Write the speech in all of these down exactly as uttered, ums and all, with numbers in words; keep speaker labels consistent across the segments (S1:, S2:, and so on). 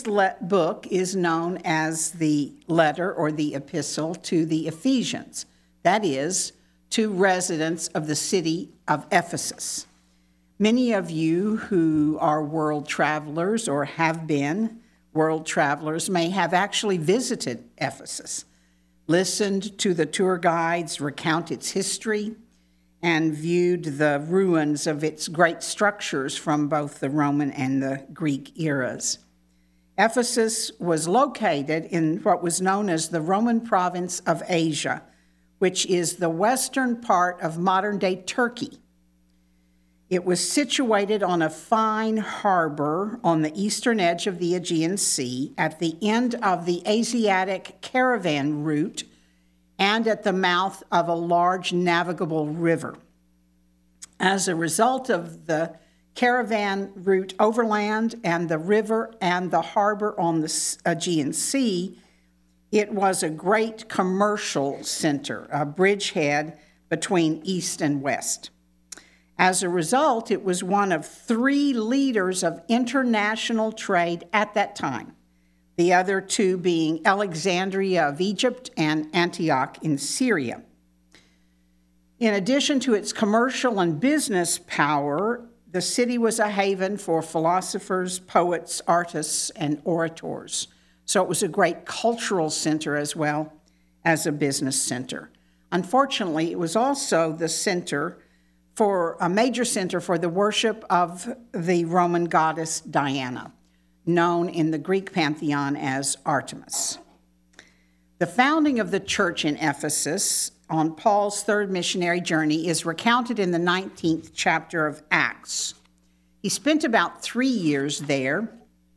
S1: le- book is known as the letter or the epistle to the Ephesians, that is, to residents of the city of Ephesus. Many of you who are world travelers or have been world travelers may have actually visited Ephesus, listened to the tour guides recount its history, and viewed the ruins of its great structures from both the Roman and the Greek eras. Ephesus was located in what was known as the Roman province of Asia, which is the western part of modern-day Turkey. It was situated on a fine harbor on the eastern edge of the Aegean Sea at the end of the Asiatic caravan route and at the mouth of a large navigable river. As a result of the caravan route overland and the river and the harbor on the Aegean Sea, it was a great commercial center, a bridgehead between east and west. As a result, it was one of three leaders of international trade at that time, the other two being Alexandria of Egypt and Antioch in Syria. In addition to its commercial and business power, the city was a haven for philosophers, poets, artists, and orators. So it was a great cultural center as well as a business center. Unfortunately, it was also the center for a major center for the worship of the Roman goddess Diana, known in the Greek pantheon as Artemis. The founding of the church in Ephesus on Paul's third missionary journey is recounted in the nineteenth chapter of Acts. He spent about three years there,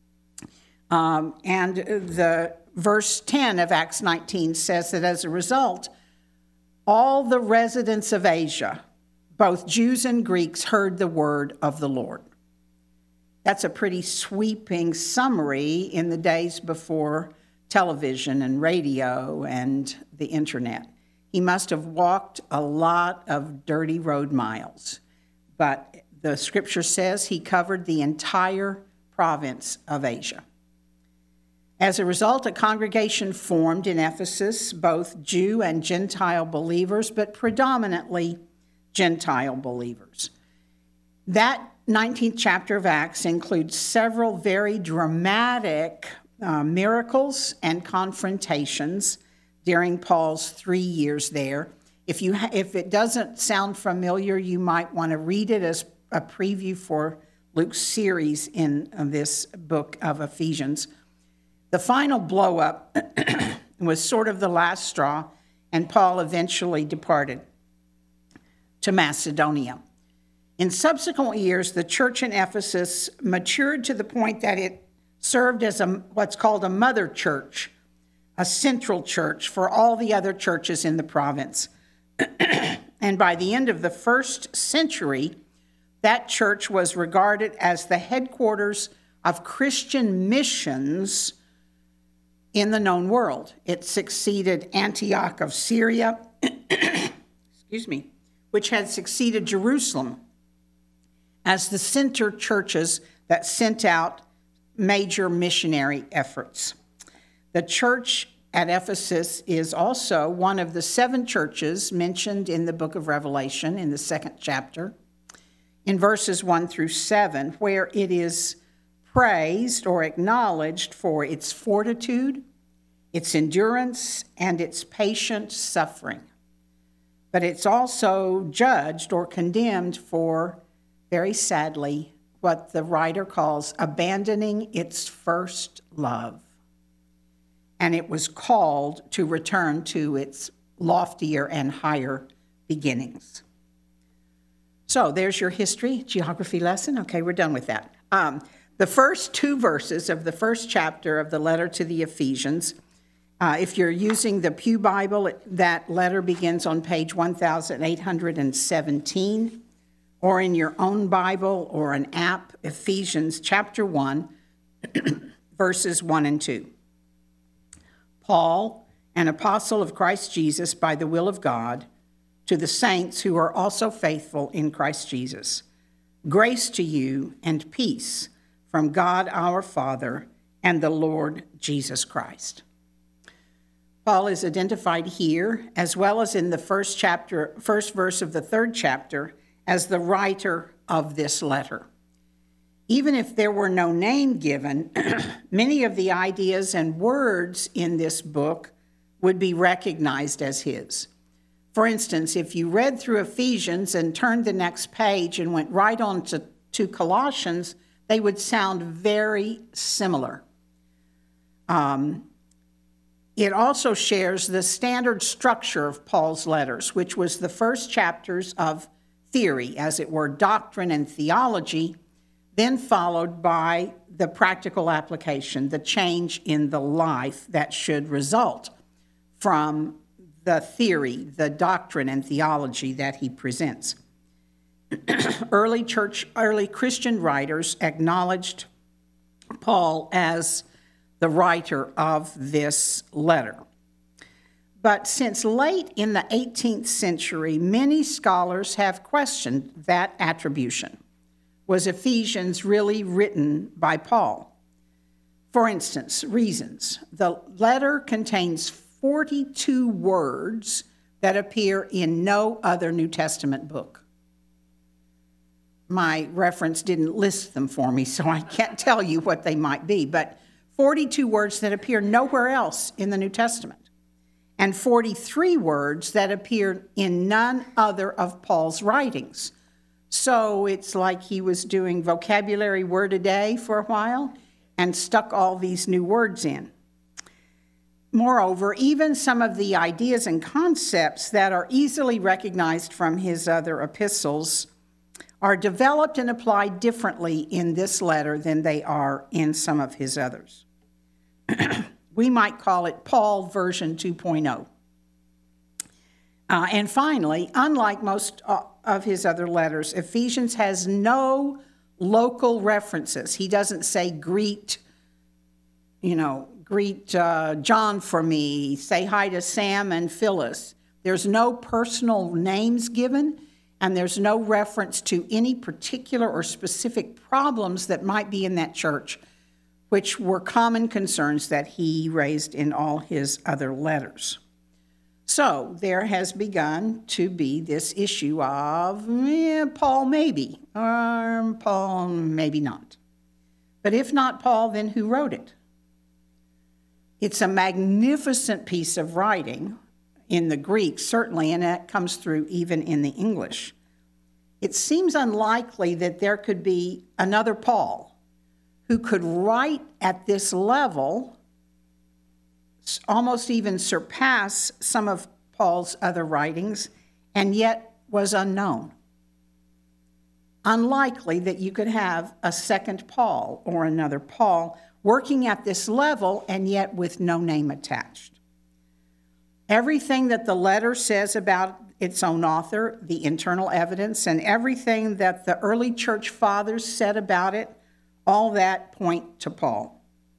S1: um, and the verse ten of Acts nineteen says that as a result, all the residents of Asia, both Jews and Greeks, heard the word of the Lord. That's a pretty sweeping summary in the days before television and radio and the internet. He must have walked a lot of dirty road miles, but the scripture says he covered the entire province of Asia. As a result, a congregation formed in Ephesus, both Jew and Gentile believers, but predominantly Gentile believers. That nineteenth chapter of Acts includes several very dramatic uh, miracles and confrontations during Paul's three years there. If you ha- if it doesn't sound familiar, you might want to read it as a preview for Luke's series in uh, this book of Ephesians. The final blow-up was sort of the last straw, and Paul eventually departed to Macedonia. In subsequent years, the church in Ephesus matured to the point that it served as a, what's called a mother church, a central church for all the other churches in the province. And by the end of the first century, that church was regarded as the headquarters of Christian missions in the known world. It succeeded Antioch of Syria, excuse me, which had succeeded Jerusalem as the center churches that sent out major missionary efforts. The church at Ephesus is also one of the seven churches mentioned in the book of Revelation in the second chapter, in verses one through seven, where it is praised or acknowledged for its fortitude, its endurance, and its patient suffering. But it's also judged or condemned for, very sadly, what the writer calls abandoning its first love. And it was called to return to its loftier and higher beginnings. So there's your history, geography lesson. Okay, we're done with that. Um, the first two verses of the first chapter of the letter to the Ephesians, uh, if you're using the Pew Bible, that letter begins on page one thousand eight hundred seventeen, or in your own Bible or an app, Ephesians chapter one, verses one and two. Paul, an apostle of Christ Jesus by the will of God, to the saints who are also faithful in Christ Jesus. Grace to you and peace from God our Father and the Lord Jesus Christ. Paul is identified here, as well as in the first chapter, first verse of the third chapter, as the writer of this letter. Even if there were no name given, many of the ideas and words in this book would be recognized as his. For instance, if you read through Ephesians and turned the next page and went right on to, to Colossians, they would sound very similar. Um, it also shares the standard structure of Paul's letters, which was the first chapters of theory, as it were, doctrine and theology, then followed by the practical application, the change in the life that should result from the theory, the doctrine and theology that he presents. Early church, early Christian writers acknowledged Paul as the writer of this letter. But since late in the eighteenth century, many scholars have questioned that attribution. Was Ephesians really written by Paul? For instance, reasons. The letter contains forty-two words that appear in no other New Testament book. My reference didn't list them for me, so I can't tell you what they might be, but forty-two words that appear nowhere else in the New Testament, and forty-three words that appear in none other of Paul's writings. So it's like he was doing vocabulary word a day for a while and stuck all these new words in. Moreover, even some of the ideas and concepts that are easily recognized from his other epistles are developed and applied differently in this letter than they are in some of his others. We might call it Paul version two point oh. Uh, and finally, unlike most of his other letters, Ephesians has no local references. He doesn't say, greet, you know, greet uh, John for me, say hi to Sam and Phyllis. There's no personal names given, and there's no reference to any particular or specific problems that might be in that church, which were common concerns that he raised in all his other letters. So there has begun to be this issue of eh, Paul maybe, or Paul maybe not. But if not Paul, then who wrote it? It's a magnificent piece of writing in the Greek, certainly, and that comes through even in the English. It seems unlikely that there could be another Paul who could write at this level, almost even surpass some of Paul's other writings, and yet was unknown. Unlikely that you could have a second Paul or another Paul working at this level and yet with no name attached. Everything that the letter says about its own author, the internal evidence, and everything that the early church fathers said about it, all that point to Paul.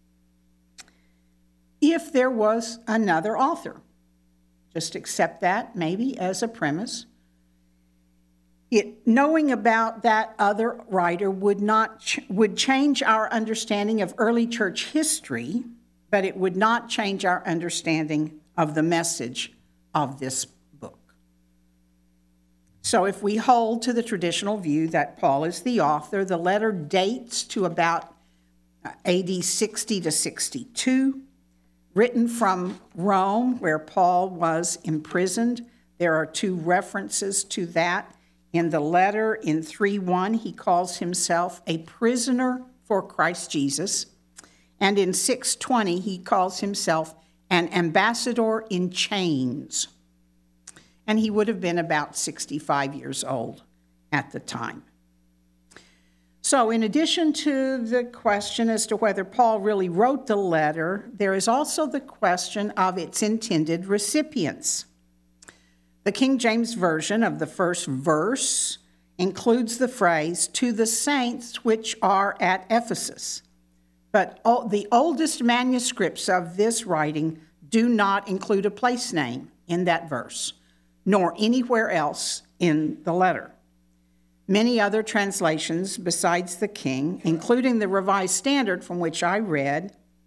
S1: If there was another author, just accept that maybe as a premise. It, knowing about that other writer would not ch- would change our understanding of early church history, but it would not change our understanding of the message of this book. So if we hold to the traditional view that Paul is the author, the letter dates to about A D sixty to sixty-two, written from Rome, where Paul was imprisoned. There are two references to that. In the letter, in three one, he calls himself a prisoner for Christ Jesus. And in six twenty, he calls himself an ambassador in chains. And he would have been about sixty-five years old at the time. So in addition to the question as to whether Paul really wrote the letter, there is also the question of its intended recipients. The King James Version of the first verse includes the phrase, to the saints which are at Ephesus. But the oldest manuscripts of this writing do not include a place name in that verse, nor anywhere else in the letter. Many other translations besides the King, including the Revised Standard from which I read,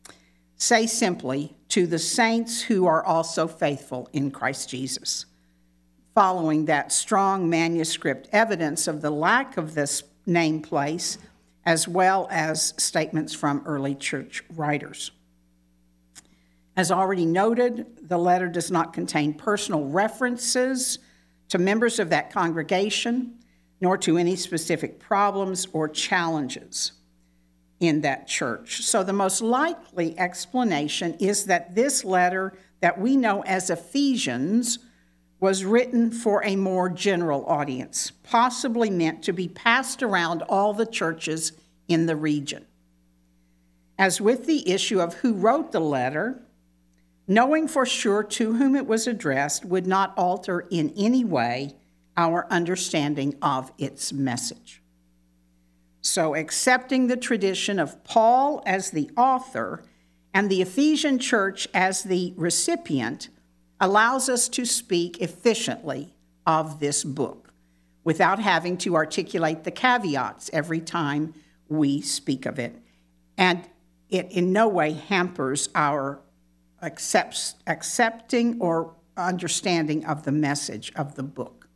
S1: say simply, to the saints who are also faithful in Christ Jesus. Following that strong manuscript evidence of the lack of this name place, as well as statements from early church writers. As already noted, the letter does not contain personal references to members of that congregation, nor to any specific problems or challenges in that church. So the most likely explanation is that this letter that we know as Ephesians was written for a more general audience, possibly meant to be passed around all the churches in the region. As with the issue of who wrote the letter, knowing for sure to whom it was addressed would not alter in any way our understanding of its message. So accepting the tradition of Paul as the author and the Ephesian church as the recipient allows us to speak efficiently of this book without having to articulate the caveats every time we speak of it. And it in no way hampers our accepts, accepting or understanding of the message of the book.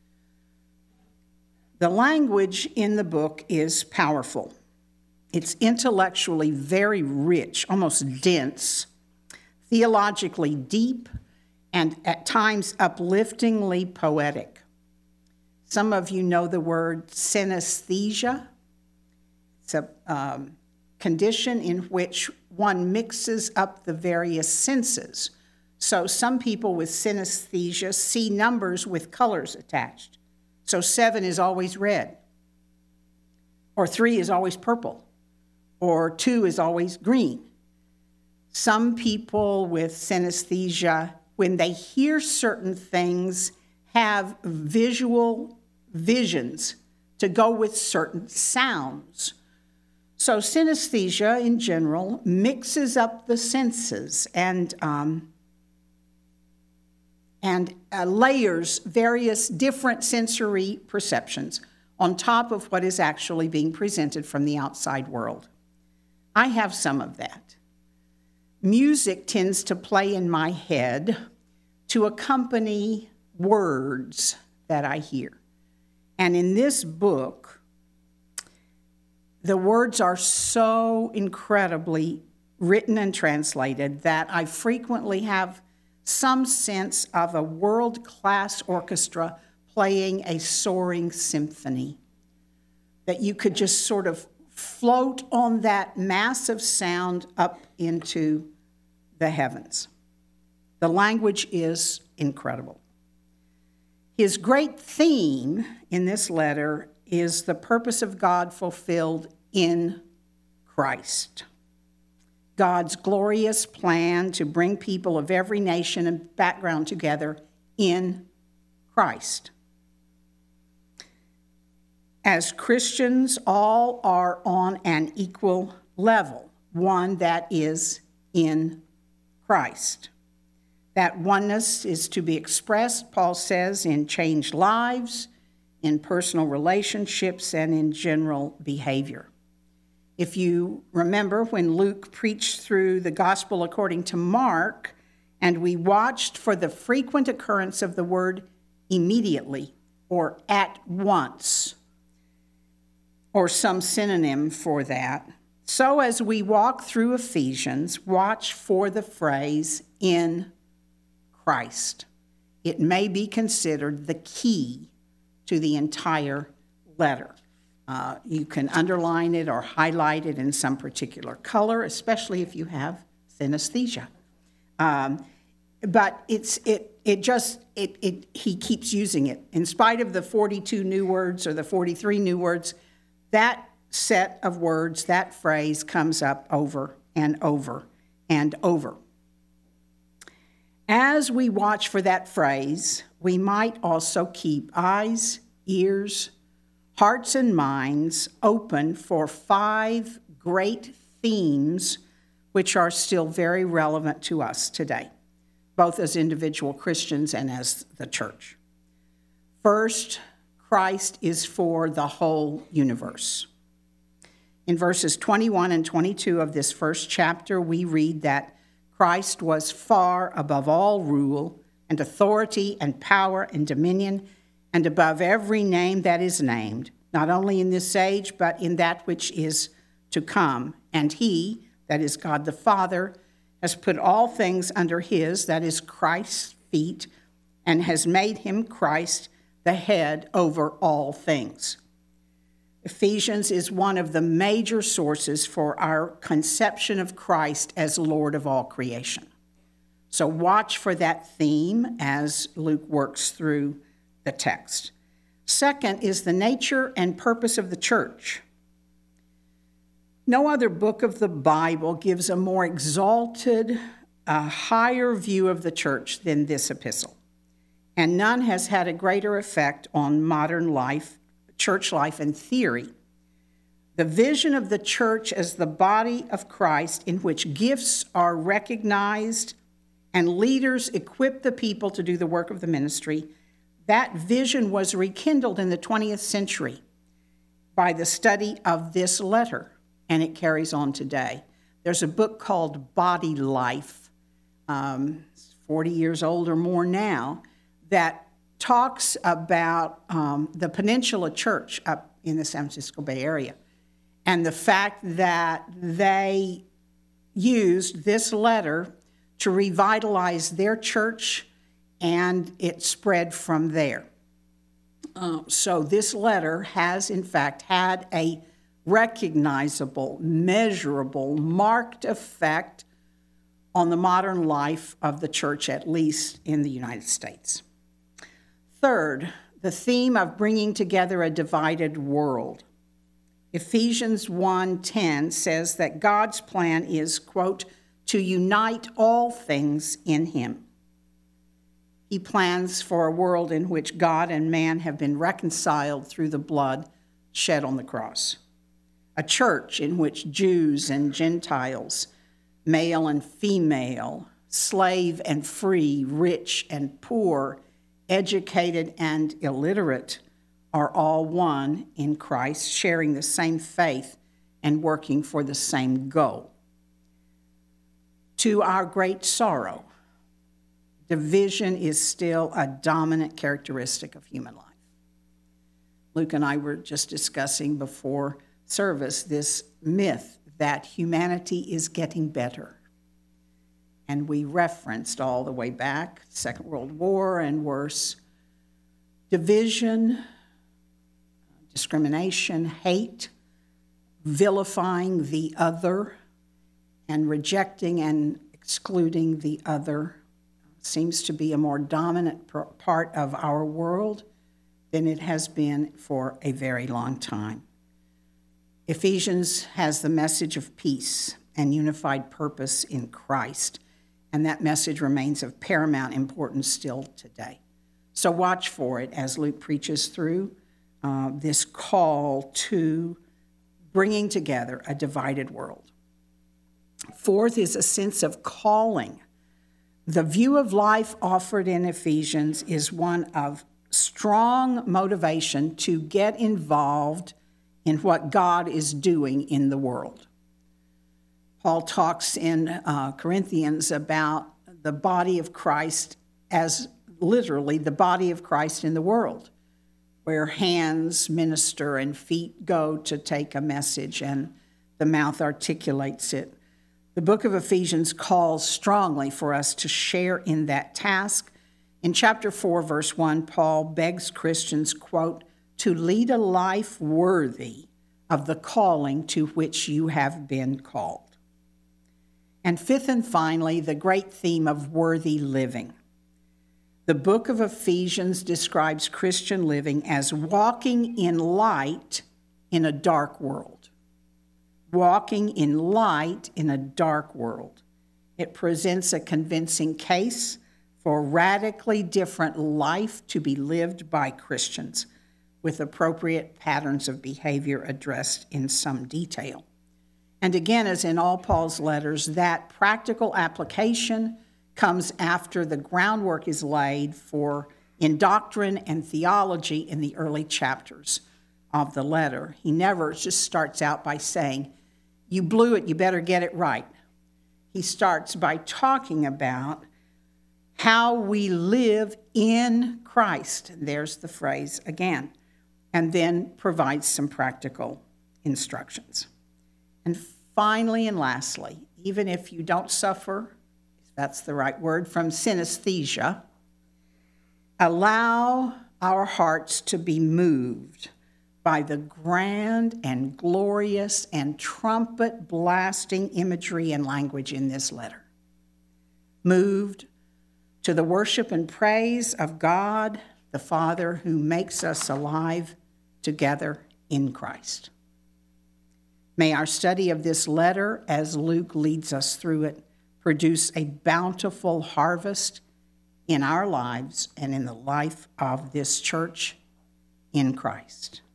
S1: The language in the book is powerful. It's intellectually very rich, almost dense, theologically deep, and at times upliftingly poetic. Some of you know the word synesthesia. It's a um, condition in which one mixes up the various senses. So some people with synesthesia see numbers with colors attached. So seven is always red, or three is always purple, or two is always green. Some people with synesthesia, when they hear certain things, have visual visions to go with certain sounds. So synesthesia in general mixes up the senses and um, and uh, layers various different sensory perceptions on top of what is actually being presented from the outside world. I have some of that. Music tends to play in my head to accompany words that I hear. And in this book, the words are so incredibly written and translated that I frequently have some sense of a world-class orchestra playing a soaring symphony, that you could just sort of float on that massive sound up into the heavens. The language is incredible. His great theme in this letter is the purpose of God fulfilled in Christ. God's glorious plan to bring people of every nation and background together in Christ. As Christians, all are on an equal level, one that is in Christ. That oneness is to be expressed, Paul says, in changed lives, in personal relationships, and in general behavior. If you remember when Luke preached through the gospel according to Mark, and we watched for the frequent occurrence of the word immediately or at once, or some synonym for that, so as we walk through Ephesians, watch for the phrase in Christ. It may be considered the key to the entire letter. Uh, you can underline it or highlight it in some particular color, especially if you have synesthesia. Um, but it's it it just it it he keeps using it in spite of the forty-two new words or the forty-three new words. That set of words, that phrase comes up over and over and over. As we watch for that phrase, we might also keep eyes, ears, hearts and minds open for five great themes which are still very relevant to us today, both as individual Christians and as the church. First, Christ is for the whole universe. In verses twenty-one and twenty-two of this first chapter, we read that Christ was far above all rule and authority and power and dominion, and above every name that is named, not only in this age, but in that which is to come. And he, that is God the Father, has put all things under his, that is Christ's feet, and has made him, Christ, the head over all things. Ephesians is one of the major sources for our conception of Christ as Lord of all creation. So watch for that theme as Luke works through the text. Second is the nature and purpose of the church. No other book of the Bible gives a more exalted, a higher view of the church than this epistle. And none has had a greater effect on modern life, church life, and theory. The vision of the church as the body of Christ, in which gifts are recognized and leaders equip the people to do the work of the ministry, that vision was rekindled in the twentieth century by the study of this letter, and it carries on today. There's a book called Body Life, um, forty years old or more now, that talks about um, the Peninsula Church up in the San Francisco Bay Area, and the fact that they used this letter to revitalize their church, and it spread from there. Uh, so this letter has, in fact, had a recognizable, measurable, marked effect on the modern life of the church, at least in the United States. Third, the theme of bringing together a divided world. Ephesians one ten says that God's plan is, quote, to unite all things in him. He plans for a world in which God and man have been reconciled through the blood shed on the cross. A church in which Jews and Gentiles, male and female, slave and free, rich and poor, educated and illiterate, are all one in Christ, sharing the same faith and working for the same goal. To our great sorrow, division is still a dominant characteristic of human life. Luke and I were just discussing before service this myth that humanity is getting better. And we referenced all the way back, Second World War and worse, division, discrimination, hate, vilifying the other, and rejecting and excluding the other seems to be a more dominant part of our world than it has been for a very long time. Ephesians has the message of peace and unified purpose in Christ, and that message remains of paramount importance still today. So watch for it as Luke preaches through uh, this call to bringing together a divided world. Fourth is a sense of calling. The view of life offered in Ephesians is one of strong motivation to get involved in what God is doing in the world. Paul talks in uh, Corinthians about the body of Christ as literally the body of Christ in the world, where hands minister and feet go to take a message and the mouth articulates it. The book of Ephesians calls strongly for us to share in that task. In chapter four, verse one, Paul begs Christians, quote, to lead a life worthy of the calling to which you have been called. And fifth and finally, the great theme of worthy living. The book of Ephesians describes Christian living as walking in light in a dark world. Walking in light in a dark world. It presents a convincing case for radically different life to be lived by Christians, with appropriate patterns of behavior addressed in some detail. And again, as in all Paul's letters, that practical application comes after the groundwork is laid for in doctrine and theology in the early chapters. of the letter. He never just starts out by saying, you blew it, you better get it right. He starts by talking about how we live in Christ. There's the phrase again. And then provides some practical instructions. And finally and lastly, even if you don't suffer, if that's the right word, from synesthesia, allow our hearts to be moved by the grand and glorious and trumpet-blasting imagery and language in this letter. Moved to the worship and praise of God, the Father, who makes us alive together in Christ. May our study of this letter, as Luke leads us through it, produce a bountiful harvest in our lives and in the life of this church in Christ.